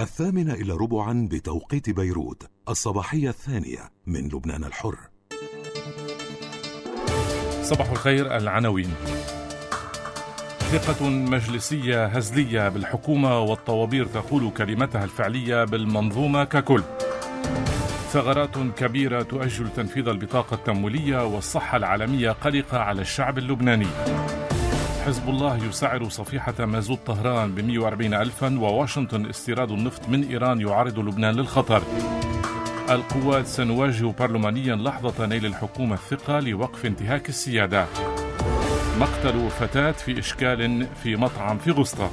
8:45 بتوقيت بيروت، الصباحية الثانية من لبنان الحر. صباح الخير. العناوين: ثقة مجلسية هزلية بالحكومة والطوابير تقول كلمتها الفعلية بالمنظومة ككل. ثغرات كبيرة تؤجل تنفيذ البطاقة التمويلية، والصحة العالمية قلقة على الشعب اللبناني. حزب الله يسعر صفيحة مازوت طهران ب140,000، وواشنطن استيراد النفط من إيران يعرض لبنان للخطر. القوات سنواجه برلمانيا لحظة نيل الحكومة الثقة لوقف انتهاك السيادات. مقتل فتاة في إشكال في مطعم في غسطة.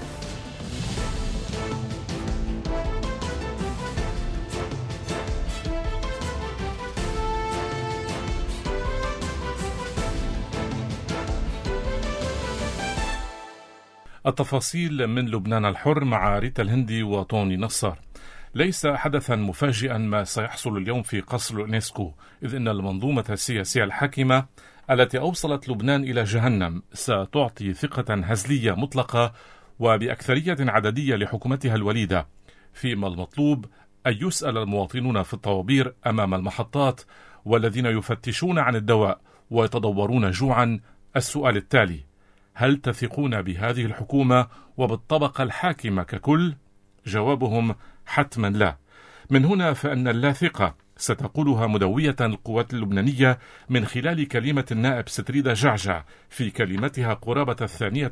التفاصيل من لبنان الحر مع ريتا الهندي وطوني نصار. ليس حدثا مفاجئا ما سيحصل اليوم في قصر اليونسكو، إذ إن المنظومة السياسية الحاكمة التي أوصلت لبنان إلى جهنم ستعطي ثقة هزلية مطلقة وبأكثرية عددية لحكومتها الوليدة، فيما المطلوب أن يسأل المواطنون في الطوابير أمام المحطات والذين يفتشون عن الدواء ويتضورون جوعا السؤال التالي: هل تثقون بهذه الحكومة وبالطبقة الحاكمة ككل؟ جوابهم حتما لا. من هنا فإن اللاثقة ستقولها مدوية القوات اللبنانية من خلال كلمة النائب ستريدة جعجع في كلمتها قرابة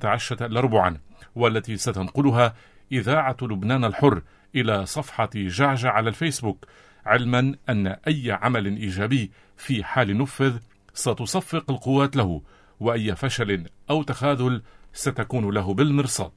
12:04، والتي ستنقلها إذاعة لبنان الحر إلى صفحة جعجع على الفيسبوك، علما أن أي عمل إيجابي في حال نفذ ستصفق القوات له، وأي فشل أو تخاذل ستكون له بالمرصاد.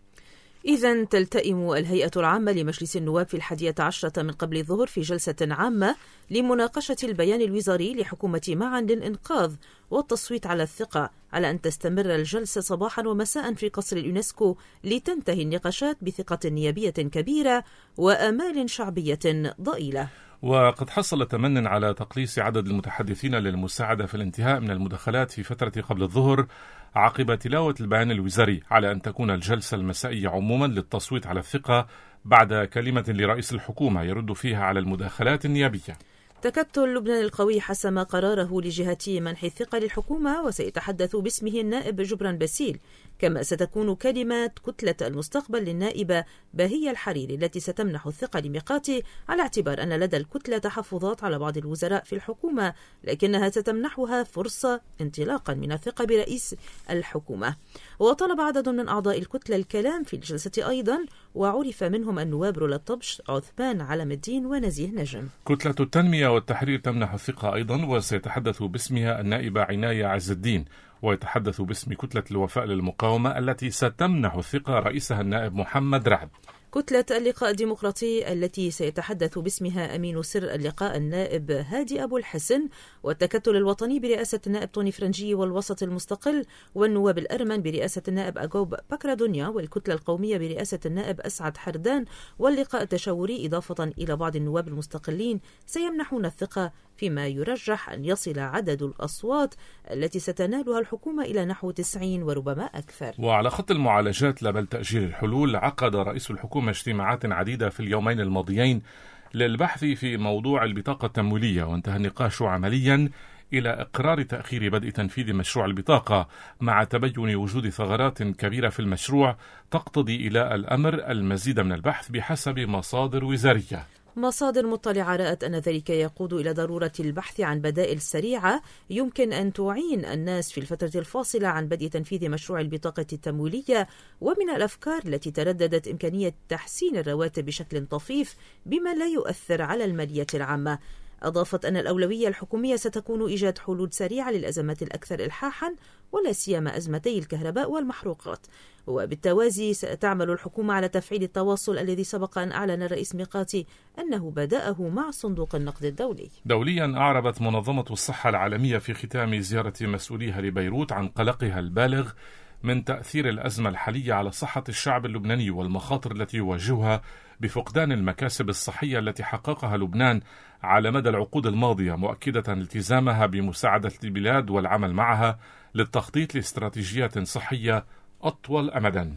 إذن تلتئم الهيئة العامة لمجلس النواب في 11 من قبل الظهر في جلسة عامة لمناقشة البيان الوزاري لحكومة معا للإنقاذ والتصويت على الثقة، على أن تستمر الجلسة صباحا ومساء في قصر اليونسكو لتنتهي النقاشات بثقة نيابية كبيرة وآمال شعبية ضئيلة. وقد حصل تمن على تقليص عدد المتحدثين للمساعدة في الانتهاء من المداخلات في فترة قبل الظهر عقب تلاوة البيان الوزاري، على أن تكون الجلسة المسائية عموما للتصويت على الثقة بعد كلمة لرئيس الحكومة يرد فيها على المداخلات النيابية. تكتل لبنان القوي حسم قراره لجهة منح الثقة للحكومة، وسيتحدث باسمه النائب جبران باسيل، كما ستكون كلمة كتلة المستقبل للنائبة باهية الحريري التي ستمنح الثقة لميقاتي، على اعتبار أن لدى الكتلة تحفظات على بعض الوزراء في الحكومة، لكنها ستمنحها فرصة انطلاقا من الثقة برئيس الحكومة. وطلب عدد من أعضاء الكتلة الكلام في الجلسة أيضا، وعرف منهم النواب رولا طبش، عثمان علم الدين ونزيه نجم. كتلة التنمية والتحرير تمنح الثقة أيضا، وسيتحدث باسمها النائبة عناية عز الدين، ويتحدث باسم كتلة الوفاء للمقاومة التي ستمنح الثقة رئيسها النائب محمد رعد. كتلة اللقاء الديمقراطي التي سيتحدث باسمها أمين سر اللقاء النائب هادي أبو الحسن، والتكتل الوطني برئاسة النائب طوني فرنجي والوسط المستقل، والنواب الأرمن برئاسة النائب أجوب بكرة دنيا، والكتلة القومية برئاسة النائب أسعد حردان، واللقاء التشاوري إضافة إلى بعض النواب المستقلين سيمنحون الثقة، فيما يرجح أن يصل عدد الأصوات التي ستنالها الحكومة إلى نحو 90 وربما أكثر. وعلى خط المعالجات لا بل تأجيل الحلول، عقد رئيس الحكومة اجتماعات عديدة في اليومين الماضيين للبحث في موضوع البطاقة التمويلية، وانتهى النقاش عمليا إلى إقرار تأخير بدء تنفيذ مشروع البطاقة، مع تبين وجود ثغرات كبيرة في المشروع تقتضي إلى الأمر المزيد من البحث بحسب مصادر وزارية. مصادر مطلعة رأت أن ذلك يقود إلى ضرورة البحث عن بدائل سريعة يمكن أن تعين الناس في الفترة الفاصلة عن بدء تنفيذ مشروع البطاقة التمويلية، ومن الأفكار التي ترددت إمكانية تحسين الرواتب بشكل طفيف بما لا يؤثر على المالية العامة. أضافت أن الأولوية الحكومية ستكون إيجاد حلول سريعة للأزمات الأكثر إلحاحا، ولا سيما أزمتي الكهرباء والمحروقات. وبالتوازي ستعمل الحكومة على تفعيل التواصل الذي سبق أن أعلن الرئيس ميقاتي أنه بدأه مع صندوق النقد الدولي. دوليا، أعربت منظمة الصحة العالمية في ختام زيارة مسؤوليها لبيروت عن قلقها البالغ من تأثير الأزمة الحالية على صحة الشعب اللبناني والمخاطر التي يواجهها بفقدان المكاسب الصحية التي حققها لبنان على مدى العقود الماضية، مؤكدة التزامها بمساعدة البلاد والعمل معها للتخطيط لاستراتيجيات صحية أطول أمدا.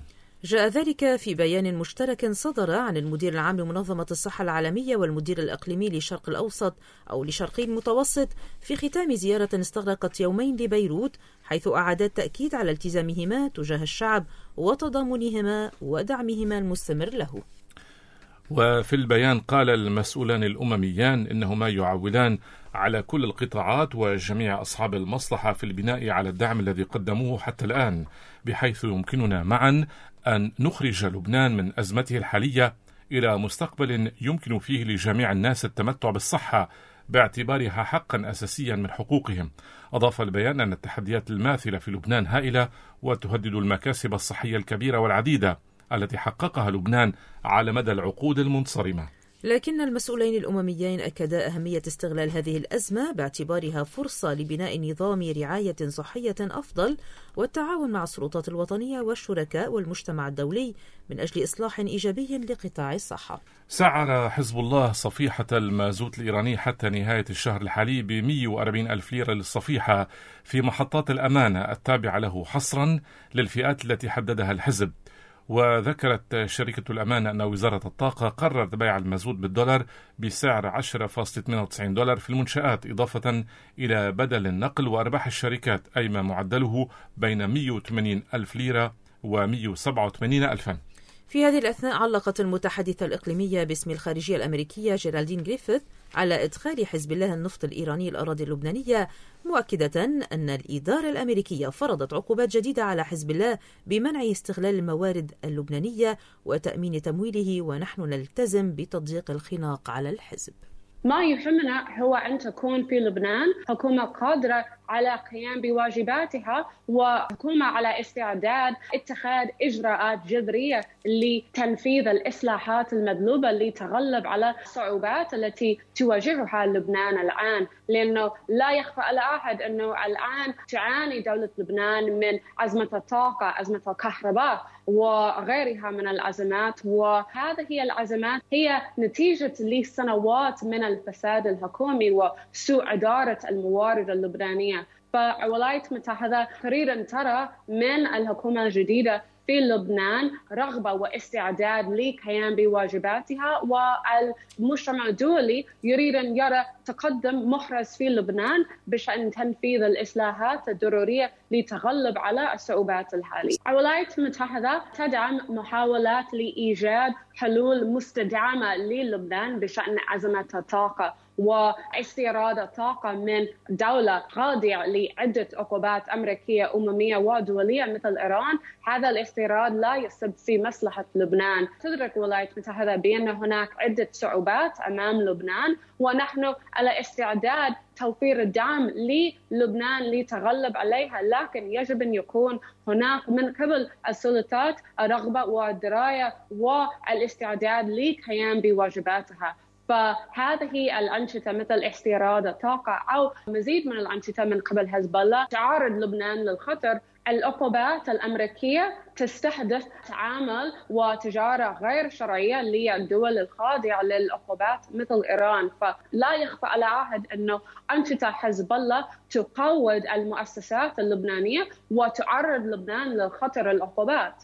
جاء ذلك في بيان مشترك صدر عن المدير العام لمنظمة الصحة العالمية والمدير الإقليمي للشرق الأوسط أو لشرقي المتوسط في ختام زيارة استغرقت يومين لبيروت، حيث أعاد التأكيد على التزامهما تجاه الشعب وتضامنهما ودعمهما المستمر له. وفي البيان قال المسؤولان الأمميان إنهما يعولان على كل القطاعات وجميع أصحاب المصلحة في البناء على الدعم الذي قدموه حتى الآن، بحيث يمكننا معا أن نخرج لبنان من أزمته الحالية إلى مستقبل يمكن فيه لجميع الناس التمتع بالصحة باعتبارها حقا أساسيا من حقوقهم. أضاف البيان أن التحديات الماثلة في لبنان هائلة وتهدد المكاسب الصحية الكبيرة والعديدة التي حققها لبنان على مدى العقود المنصرمة. لكن المسؤولين الأمميين أكدا أهمية استغلال هذه الأزمة باعتبارها فرصة لبناء نظام رعاية صحية أفضل والتعاون مع السلطات الوطنية والشركاء والمجتمع الدولي من أجل إصلاح إيجابي لقطاع الصحة. سعر حزب الله صفيحة المازوت الإيراني حتى نهاية الشهر الحالي ب140 ألف ليرة للصفيحة في محطات الأمانة التابعة له حصرا للفئات التي حددها الحزب. وذكرت شركة الأمانة أن وزارة الطاقة قررت بيع المازوت بالدولار بسعر 10.92 دولار في المنشآت، إضافة إلى بدل النقل وأرباح الشركات، أي ما معدله بين 180 ألف ليرة و187 ألفا. في هذه الأثناء علقت المتحدثة الإقليمية باسم الخارجية الأمريكية جيرالدين غريفيث على إدخال حزب الله النفط الإيراني الأراضي اللبنانية، مؤكدة أن الإدارة الأمريكية فرضت عقوبات جديدة على حزب الله بمنع استغلال الموارد اللبنانية وتأمين تمويله، ونحن نلتزم بتضييق الخناق على الحزب. ما يهمنا هو أن تكون في لبنان حكومة قادرة على القيام بواجباتها وحكومة على استعداد اتخاذ إجراءات جذرية لتنفيذ الإصلاحات المطلوبة لتغلب على الصعوبات التي تواجهها لبنان الآن، لأنه لا يخفى على أحد أنه الآن تعاني دولة لبنان من أزمة الطاقة، أزمة الكهرباء وغيرها من الأزمات، وهذه هي الأزمات هي نتيجة لسنوات من الفساد الحكومي وسوء إدارة الموارد اللبنانية. فالولايات المتحدة تريد أن ترى من الحكومة الجديدة في لبنان رغبة واستعداد للقيام بواجباتها، والمجتمع الدولي يريد أن يرى تقدم محرز في لبنان بشأن تنفيذ الإصلاحات الضرورية لتغلب على الصعوبات الحالية. الولايات المتحدة تدعم محاولات لإيجاد حلول مستدامة للبنان بشأن أزمة الطاقة واستيراد الطاقة من دولة خاضعة لعدة عقوبات أمريكية أممية ودولية مثل إيران. هذا الاستيراد لا يصب في مصلحة لبنان. تدرك الولايات المتحدة بأن هناك عدة صعوبات أمام لبنان، ونحن على استعداد توفير الدعم للبنان لتغلب عليها، لكن يجب أن يكون هناك من قبل السلطات الرغبة والدراية والاستعداد للقيام بواجباتها. فهذه الأنشطة مثل استيراد الطاقة أو مزيد من الأنشطة من قبل حزب الله تعرض لبنان للخطر. العقوبات الأمريكية تستهدف تعامل وتجارة غير شرعية للدول الخاضعة للعقوبات مثل إيران، فلا يخفى على أحد أنه أنشطة حزب الله تقوض المؤسسات اللبنانية وتعرض لبنان للخطر العقوبات.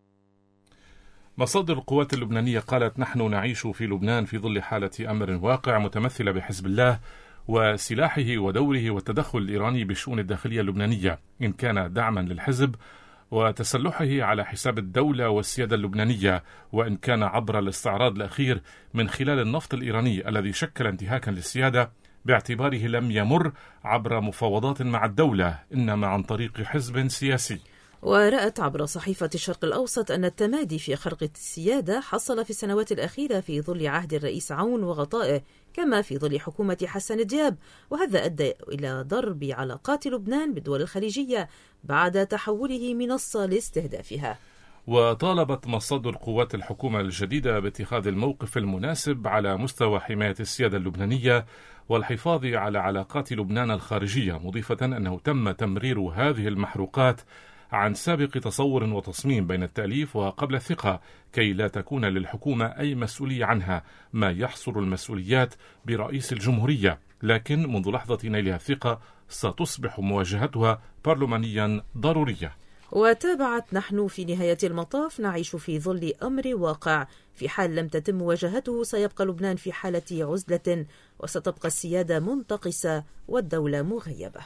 مصادر القوات اللبنانية قالت: نحن نعيش في لبنان في ظل حالة أمر واقع متمثلة بحزب الله وسلاحه ودوره والتدخل الإيراني بالشؤون الداخلية اللبنانية، إن كان دعما للحزب وتسلحه على حساب الدولة والسيادة اللبنانية، وإن كان عبر الاستعراض الأخير من خلال النفط الإيراني الذي شكل انتهاكا للسيادة باعتباره لم يمر عبر مفاوضات مع الدولة إنما عن طريق حزب سياسي. ورأت عبر صحيفة الشرق الأوسط أن التمادي في خرق السيادة حصل في السنوات الأخيرة في ظل عهد الرئيس عون وغطائه، كما في ظل حكومة حسن دياب، وهذا أدى إلى ضرب علاقات لبنان بالدول الخليجية بعد تحوله منصة لاستهدافها. وطالبت مصادر قوات الحكومة الجديدة باتخاذ الموقف المناسب على مستوى حماية السيادة اللبنانية والحفاظ على علاقات لبنان الخارجية، مضيفة أنه تم تمرير هذه المحروقات عن سابق تصور وتصميم بين التأليف وقبل الثقة، كي لا تكون للحكومة أي مسؤولية عنها، ما يحصر المسؤوليات برئيس الجمهورية، لكن منذ لحظة نيلها الثقة ستصبح مواجهتها برلمانيا ضرورية. وتابعت: نحن في نهاية المطاف نعيش في ظل أمر واقع، في حال لم تتم مواجهته سيبقى لبنان في حالة عزلة، وستبقى السيادة منتقصة والدولة مغيبة.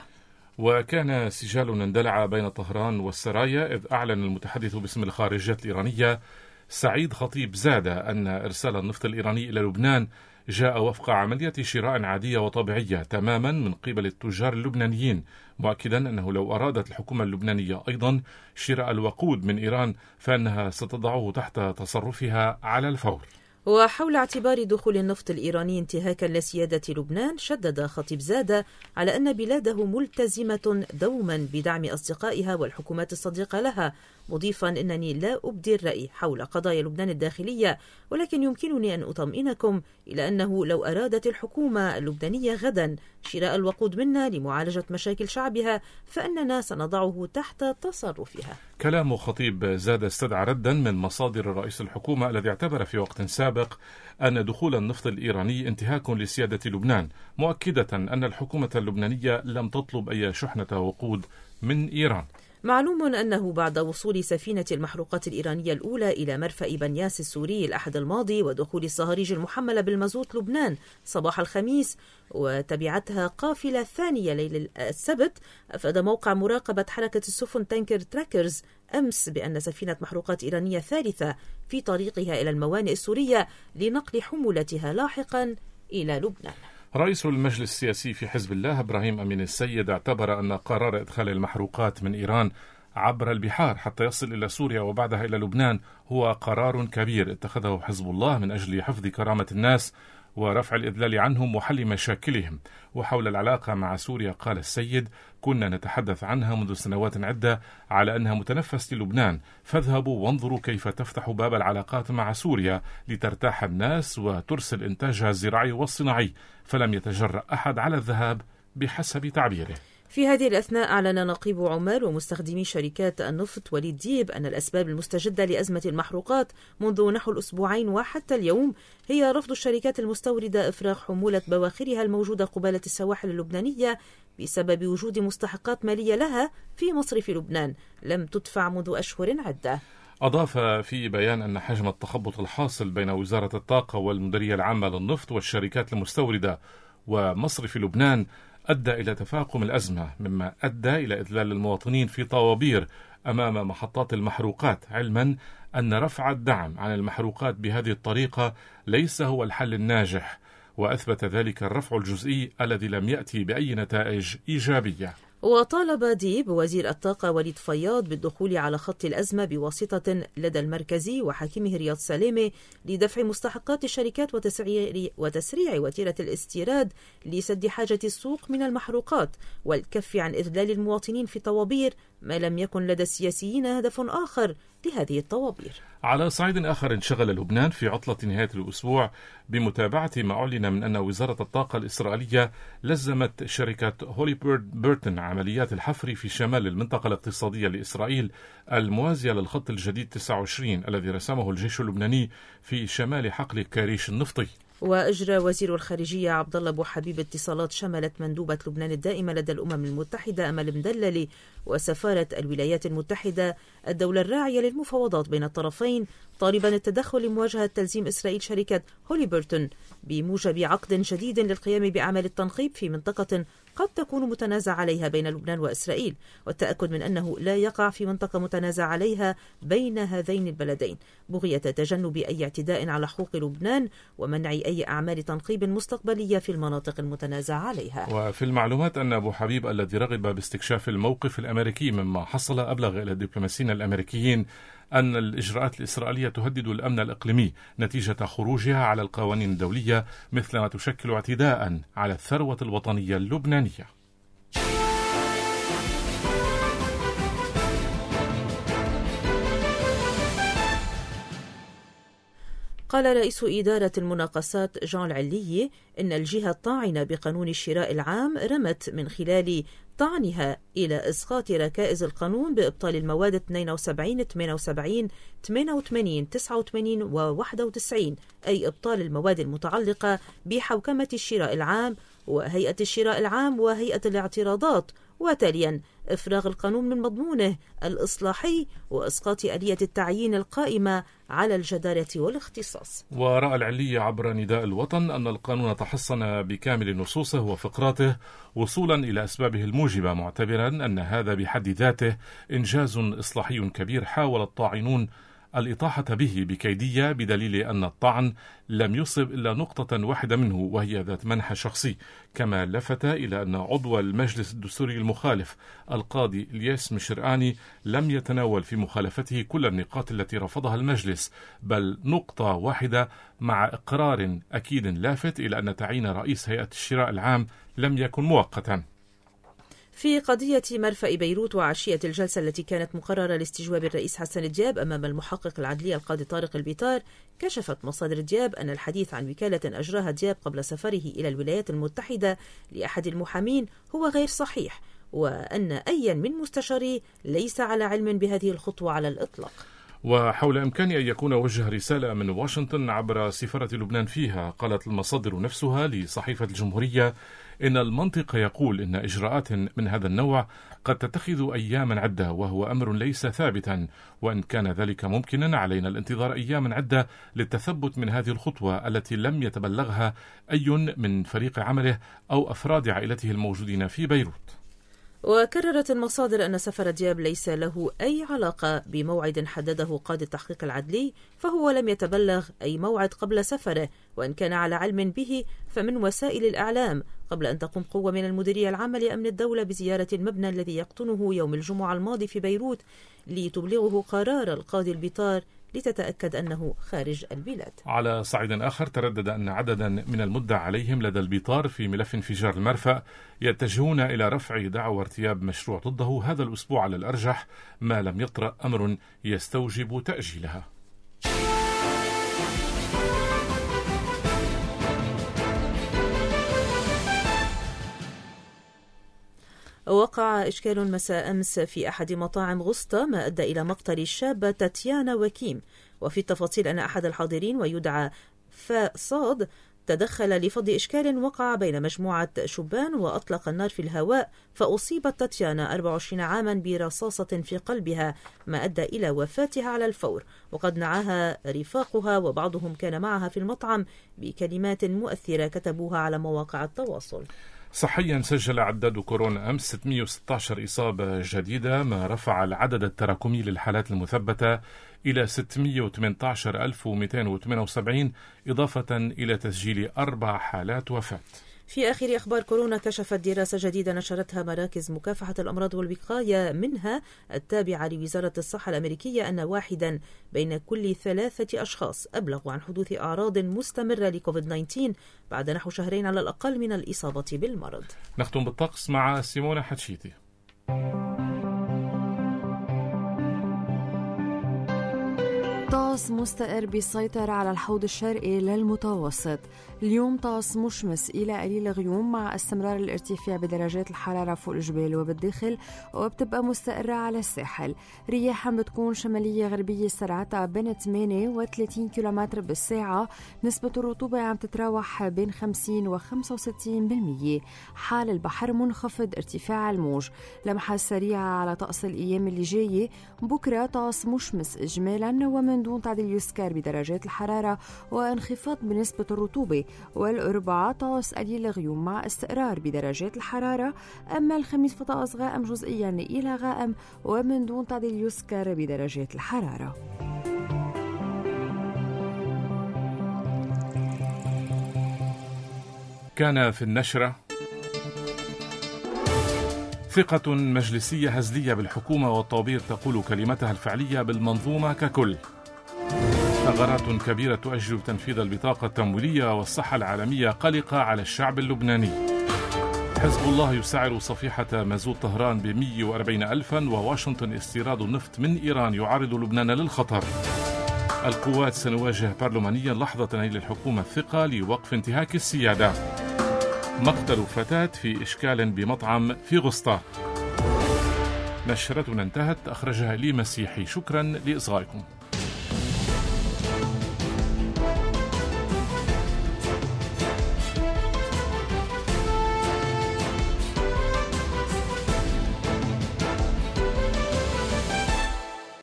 وكان سجال اندلع بين طهران والسرايا، إذ أعلن المتحدث باسم الخارجية الإيرانية سعيد خطيب زادة أن إرسال النفط الإيراني إلى لبنان جاء وفق عملية شراء عادية وطبيعية تماما من قبل التجار اللبنانيين، مؤكدا أنه لو أرادت الحكومة اللبنانية أيضا شراء الوقود من إيران فإنها ستضعه تحت تصرفها على الفور. وحول اعتبار دخول النفط الإيراني انتهاكا لسيادة لبنان، شدد خطيب زادة على أن بلاده ملتزمة دوما بدعم أصدقائها والحكومات الصديقة لها، مضيفا: إنني لا أبدي الرأي حول قضايا لبنان الداخلية، ولكن يمكنني أن أطمئنكم إلى أنه لو أرادت الحكومة اللبنانية غدا شراء الوقود منا لمعالجة مشاكل شعبها فإننا سنضعه تحت تصرفها. كلام خطيب زاد استدعى ردا من مصادر رئيس الحكومة الذي اعتبر في وقت سابق أن دخول النفط الإيراني انتهاك لسيادة لبنان، مؤكدة أن الحكومة اللبنانية لم تطلب أي شحنة وقود من إيران. معلوم أنه بعد وصول سفينة المحروقات الإيرانية الأولى إلى مرفأ بنياس السوري الأحد الماضي ودخول الصهاريج المحملة بالمازوت لبنان صباح الخميس وتبعتها قافلة ثانية ليلة السبت، أفاد موقع مراقبة حركة السفن تانكر تراكرز أمس بأن سفينة محروقات إيرانية ثالثة في طريقها إلى الموانئ السورية لنقل حمولتها لاحقا إلى لبنان. رئيس المجلس السياسي في حزب الله إبراهيم أمين السيد اعتبر أن قرار إدخال المحروقات من إيران عبر البحار حتى يصل إلى سوريا وبعدها إلى لبنان هو قرار كبير اتخذه حزب الله من أجل حفظ كرامة الناس ورفع الإذلال عنهم وحل مشاكلهم. وحول العلاقة مع سوريا قال السيد: كنا نتحدث عنها منذ سنوات عدة على أنها متنفس للبنان، فاذهبوا وانظروا كيف تفتح باب العلاقات مع سوريا لترتاح الناس وترسل إنتاجها الزراعي والصناعي، فلم يتجرأ أحد على الذهاب بحسب تعبيره. في هذه الأثناء أعلن نقيب عمال ومستخدمي شركات النفط وليد ديب أن الأسباب المستجدة لأزمة المحروقات منذ نحو الأسبوعين وحتى اليوم هي رفض الشركات المستوردة إفراغ حمولة بواخرها الموجودة قبالة السواحل اللبنانية بسبب وجود مستحقات مالية لها في مصرف لبنان لم تدفع منذ أشهر عدة. أضاف في بيان أن حجم التخبط الحاصل بين وزارة الطاقة والمديرية العامة للنفط والشركات المستوردة ومصرف لبنان أدى إلى تفاقم الأزمة، مما أدى إلى إذلال المواطنين في طوابير أمام محطات المحروقات، علما أن رفع الدعم عن المحروقات بهذه الطريقة ليس هو الحل الناجح، وأثبت ذلك الرفع الجزئي الذي لم يأتي بأي نتائج إيجابية. وطالب ديب وزير الطاقة وليد فياض بالدخول على خط الأزمة بواسطة لدى المركزي وحاكمه رياض سلامة لدفع مستحقات الشركات وتسريع وتيرة الاستيراد لسد حاجة السوق من المحروقات والكف عن إذلال المواطنين في طوابير، ما لم يكن لدى السياسيين هدف آخر لهذه الطوابير. على صعيد آخر، انشغل لبنان في عطلة نهاية الأسبوع بمتابعة ما أعلن من أن وزارة الطاقة الإسرائيلية لزمت شركة هولي بيرتون عمليات الحفر في شمال المنطقة الاقتصادية لإسرائيل الموازية للخط الجديد 29 الذي رسمه الجيش اللبناني في شمال حقل كاريش النفطي. وأجرى وزير الخارجية عبد الله أبو حبيب اتصالات شملت مندوبة لبنان الدائمة لدى الأمم المتحدة أمل مدللي وسفارة الولايات المتحدة الدولة الراعية للمفاوضات بين الطرفين، طالبا التدخل لمواجهة تلزيم إسرائيل شركة هولي بيرتون بموجب عقد جديد للقيام بأعمال التنقيب في منطقة قد تكون متنازع عليها بين لبنان وإسرائيل، والتأكد من أنه لا يقع في منطقة متنازع عليها بين هذين البلدين، بغية تجنب أي اعتداء على حقوق لبنان ومنع أي أعمال تنقيب مستقبلية في المناطق المتنازع عليها. وفي المعلومات أن أبو حبيب الذي رغب باستكشاف الموقف الأمريكي مما حصل أبلغ إلى الدبلوماسيين الأمريكيين أن الإجراءات الإسرائيلية تهدد الأمن الإقليمي نتيجة خروجها على القوانين الدولية، مثلما تشكل اعتداء على الثروة الوطنية اللبنانية. قال رئيس إدارة المناقصات جان العلي إن الجهة الطاعنة بقانون الشراء العام رمت من خلال طعنها إلى إسقاط ركائز القانون بإبطال المواد 72 78 88 89 و 91، أي إبطال المواد المتعلقة بحوكمة الشراء العام وهيئة الشراء العام وهيئة الاعتراضات، وتاليا إفراغ القانون من مضمونه الإصلاحي وإسقاط آلية التعيين القائمة على الجدارة والاختصاص. ورأى العلية عبر نداء الوطن أن القانون تحصن بكامل نصوصه وفقراته وصولا إلى أسبابه الموجبة، معتبرا أن هذا بحد ذاته إنجاز إصلاحي كبير حاول الطاعنون الإطاحة به بكيدية، بدليل أن الطعن لم يصب إلا نقطة واحدة منه وهي ذات منحى شخصي. كما لفت إلى أن عضو المجلس الدستوري المخالف القاضي الياس مشرقاني لم يتناول في مخالفته كل النقاط التي رفضها المجلس، بل نقطة واحدة، مع إقرار أكيد لافت إلى أن تعيين رئيس هيئة الشراء العام لم يكن مؤقتا. في قضية مرفأ بيروت وعشية الجلسة التي كانت مقررة لاستجواب الرئيس حسن دياب أمام المحقق العدلي القاضي طارق البيطار، كشفت مصادر دياب أن الحديث عن وكالة أجراها دياب قبل سفره إلى الولايات المتحدة لأحد المحامين هو غير صحيح، وأن أي من مستشاريه ليس على علم بهذه الخطوة على الإطلاق. وحول إمكان أن يكون وجه رسالة من واشنطن عبر سفارة لبنان فيها، قالت المصادر نفسها لصحيفة الجمهورية إن المنطق يقول إن إجراءات من هذا النوع قد تتخذ أياما عدة، وهو أمر ليس ثابتا، وإن كان ذلك ممكنا علينا الانتظار أياما عدة للتثبت من هذه الخطوة التي لم يتبلغها أي من فريق عمله أو أفراد عائلته الموجودين في بيروت. وكررت المصادر أن سفر دياب ليس له أي علاقة بموعد حدده قاضي التحقيق العدلي، فهو لم يتبلغ أي موعد قبل سفره، وإن كان على علم به فمن وسائل الإعلام، قبل أن تقوم قوة من المديرية العامة لأمن الدولة بزيارة المبنى الذي يقطنه يوم الجمعة الماضي في بيروت لتبلغه قرار القاضي البيطار لتتأكد أنه خارج البلاد. على صعيد آخر، تردد أن عددا من المدعى عليهم لدى البيطار في ملف انفجار المرفأ يتجهون إلى رفع دعوى ارتياب مشروع ضده هذا الأسبوع على الأرجح، ما لم يطرأ أمر يستوجب تأجيلها. وقع إشكال مساء أمس في أحد مطاعم غسطة ما أدى إلى مقتل الشابة تاتيانا وكيم. وفي التفاصيل أن أحد الحاضرين ويدعى فصاد تدخل لفض إشكال وقع بين مجموعة شبان وأطلق النار في الهواء، فأصيبت تاتيانا 24 عاما برصاصة في قلبها ما أدى إلى وفاتها على الفور، وقد نعاها رفاقها وبعضهم كان معها في المطعم بكلمات مؤثرة كتبوها على مواقع التواصل. صحيا سجل عداد كورونا أمس 616 إصابة جديدة، ما رفع العدد التراكمي للحالات المثبتة إلى 618,278 إضافة إلى تسجيل 4 حالات وفاة. في آخر أخبار كورونا، كشفت دراسة جديدة نشرتها مراكز مكافحة الأمراض والوقاية منها التابعة لوزارة الصحة الأمريكية أن 1 بين كل 3 أشخاص أبلغوا عن حدوث أعراض مستمرة لكوفيد-19 بعد نحو شهرين على الأقل من الإصابة بالمرض. نختم بالطقس مع سيمونة حتشيتي. طقس مستقر بيسيطر على الحوض الشرقي للمتوسط. اليوم طقس مشمس إلى قليل غيوم مع استمرار الارتفاع بدرجات الحرارة فوق الجبال وبالداخل، وبتبقى مستقرة على الساحل. رياح بتكون شمالية غربية سرعتها بين 8 و 30 كيلومتر بالساعة. نسبة الرطوبة عم تتراوح بين 50 و 65%. حال البحر منخفض ارتفاع الموج. لمحة سريعة على طقس الأيام اللي جاية. بكرة طقس مشمس إجمالا ومن دون تعديل يسكر بدرجات الحرارة وانخفاض بنسبة الرطوبة. والأربعاء طقس قليل غيوم مع استقرار بدرجات الحرارة. أما الخميس فطقس غائم جزئيا إلى غائم ومن دون تعديل يسكر بدرجات الحرارة. كان في النشرة: ثقة مجلسية هزلية بالحكومة والطوابير تقول كلمتها الفعلية بالمنظومة ككل. ثغرات كبيرة تؤجل تنفيذ البطاقة التمويلية، والصحة العالمية قلقة على الشعب اللبناني. حزب الله يسعر صفيحة مازوت طهران ب140,000، وواشنطن استيراد النفط من إيران يعرض لبنان للخطر. القوات سنواجه برلمانيا لحظة نيل الحكومة الثقة لوقف انتهاك السيادة. مقتل فتاة في إشكال بمطعم في غسطة. نشرتنا انتهت، أخرجها لي مسيحي. شكرا لإصغائكم.